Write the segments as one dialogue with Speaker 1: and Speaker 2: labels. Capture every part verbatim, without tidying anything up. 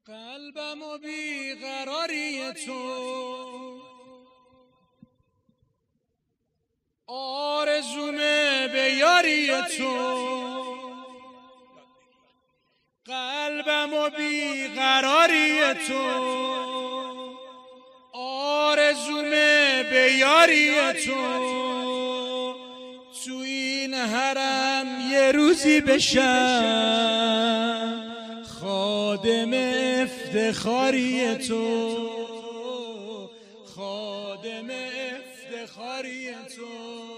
Speaker 1: قلبم و بیقراری تو آرزومه به یاری تو قلبم و بیقراری تو آرزومه به یاری تو تو این حرم یه روزی بشم خادم افتخاری تو خادم افتخاری تو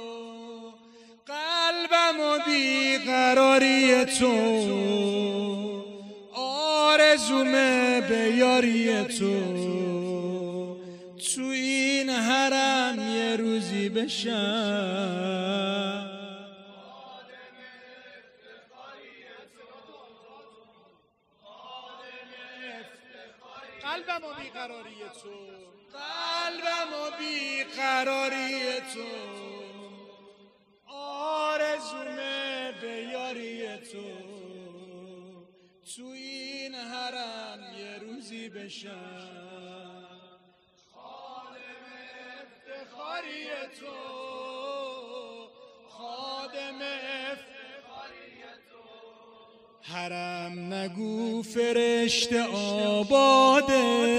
Speaker 1: قلبم و بیقراری تو آرزومه به یاری تو تو این حرم یه روزی بشم قلبم و بیقراری تو قلبم و بیقراری تو آرزومه به یاری تو تو این حرم یه روزی بشم خادم افتخاری تو خادم افتخاری تو حرم نگو فرشته آباده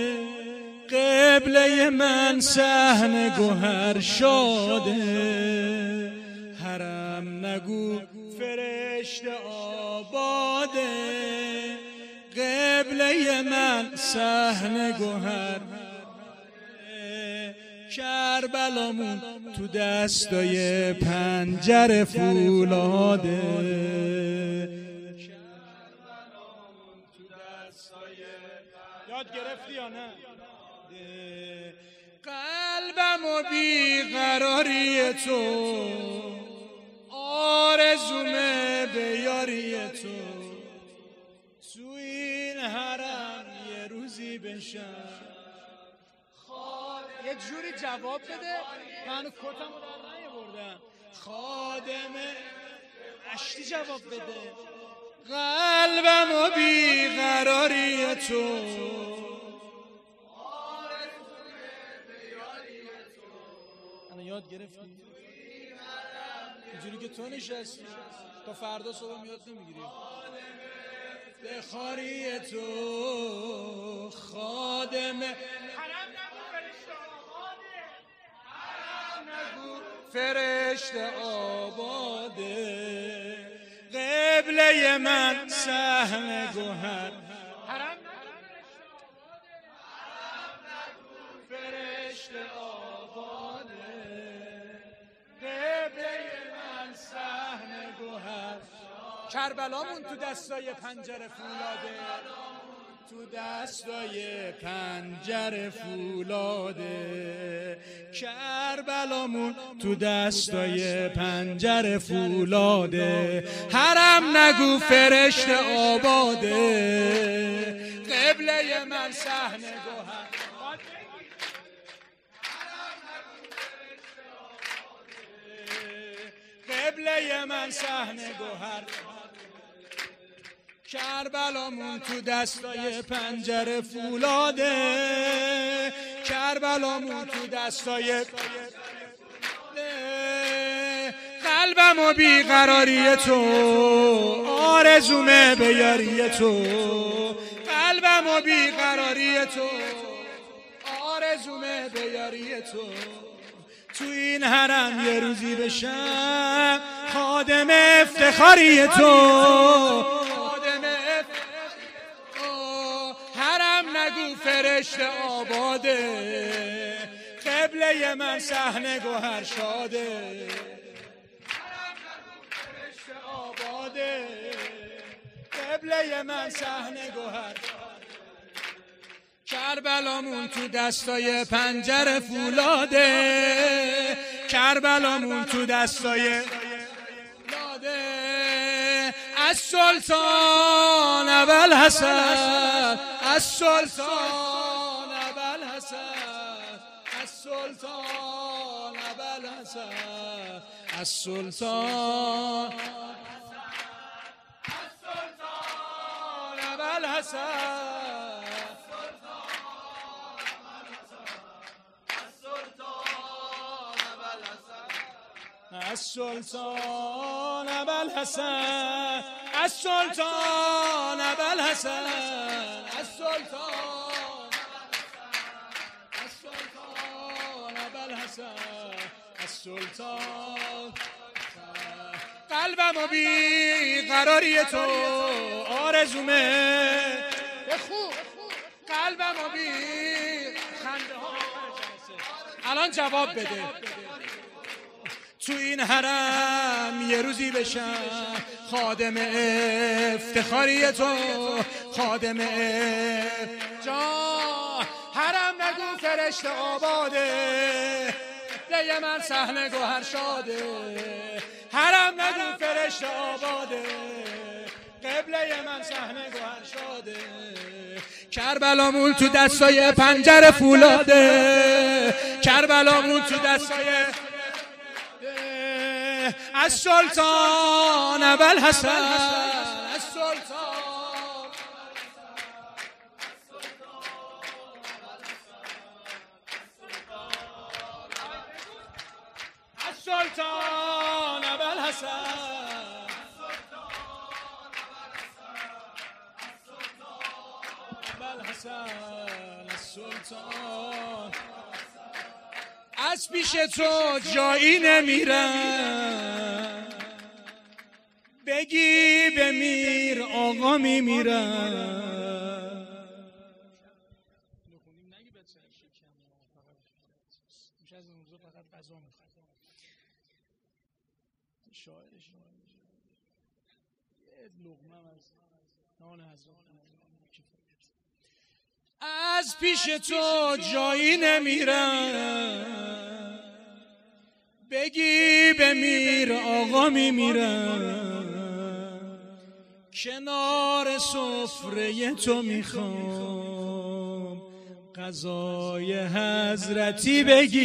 Speaker 1: قبله من صحن گوهر شاده حرم نگو فرشته آباده قبله من صحن گوهر کربلامون تو دستای پنجره فولاده یاد گرفتی یا نه؟ قلبم و بیقراری تو آرزومه به یاری تو تو این حرم یه روزی بشم یه جوری جواب بده من کتمو در نیاوردم خادم اشتی جواب بده قلبم و بیقراری تو الان یاد گرفتی اینجوری که تو نشستی تا فردا صبح یاد نمیگیری افتخاری تو خادم فرشته آباده قبله من صحن گوهر حرم فرشته آباده قبله من صحن گوهر کربلامون تو دستای پنجره فولاده تو دستای پنجره فولاده کربلامون تو دستای پنجره فولاده حرم نگو فرشته آباده قبله من صحن گوهر قبله من صحن گوهر کربلامون تو دستای پنجره فولاده کربلامون تو دستای قلبم و بیقراری تو آرزومه به یاری تو قلبم و بیقراری تو آرزومه به یاری تو تو این حرم یه روزی بشم خادم افتخاری تو نگو فرشته آباده قبله من صحن گوهر شاده فرشته آباده قبله من صحن گوهر کربلامون تو دستای پنجره فولاده کربلامون تو دستای فولاده از سلطان ابوالحسن از سلطان ابوالحسن از سلطان ابوالحسن از سلطان ابوالحسن از سلطان ابوالحسن، از سلطان ابوالحسن، از سلطان، از سلطان ابوالحسن، از سلطان. قلبم و بی قراری تو آرزومه، قلبم و بی خنده ها. الان جواب بده. تو این حرم یه روزی بشم خادم افتخاری تو، خادم جان. حرم نگو فرشته آباده، لی من صحنه گوهر شاده. حرم نگو فرشته آباده، قبله من صحنه گوهر شاده. کربلامون تو دستای پنجره فولاده، کربلامون تو دستای از سلطان ابوالحسن، از سلطان، از سلطان ابوالحسن، از سلطان. از پیش تو جایی نمیرم، بگی بمیر آقا میمیرم. از پیش تو جایی نمیرم، بگی بمیر آقا میمیرم. کنار سفره تو میخوام غذای حضرتی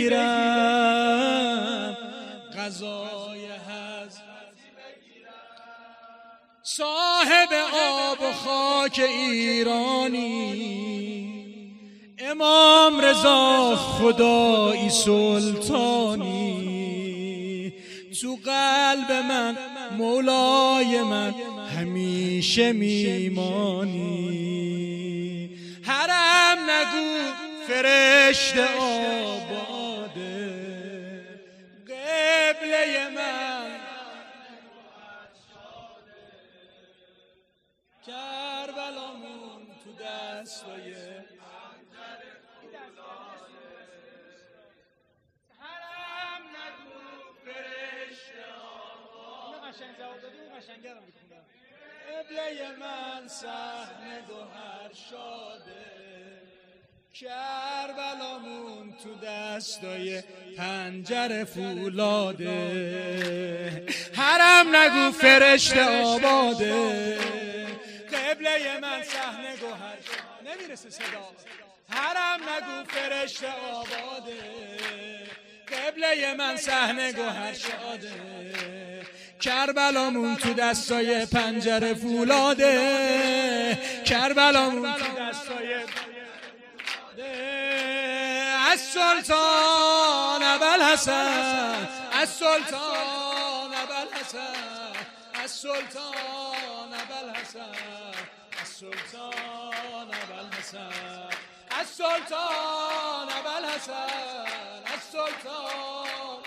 Speaker 1: بگیرم، غذای حضرتی بگیرم. صاحب آب و خاک ایرانی، امام رضا خدایی سلطانی. تو قلب من مولای من همیشه میمانی. حرم نگو فرشته آباده، قبله من کربلامون تو دستای قبله من صحنه گوهر شاده. کربلامون تو دستای پنجره فولاده. حرم نگو فرشته آباده، قبله من صحنه گوهر شاده. نمیرسه صدا. حرم نگو فرشته آباده، قبله من صحنه گوهر شاده. کربلامون تو دستای پنجره فولاده، کربلامون تو دستای از سلطان ابوالحسن، از سلطان ابوالحسن، از سلطان ابوالحسن، از سلطان ابوالحسن، از سلطان ابوالحسن، از سلطان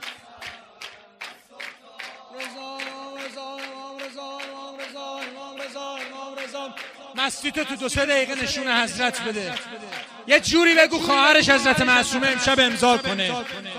Speaker 1: رضا رضا رضا رضا رضا رضا. مستی تو تو دو سه دقیقه نشون حضرت بده. یه جوری بگو خواهرش حضرت معصومه امشب امضا کنه.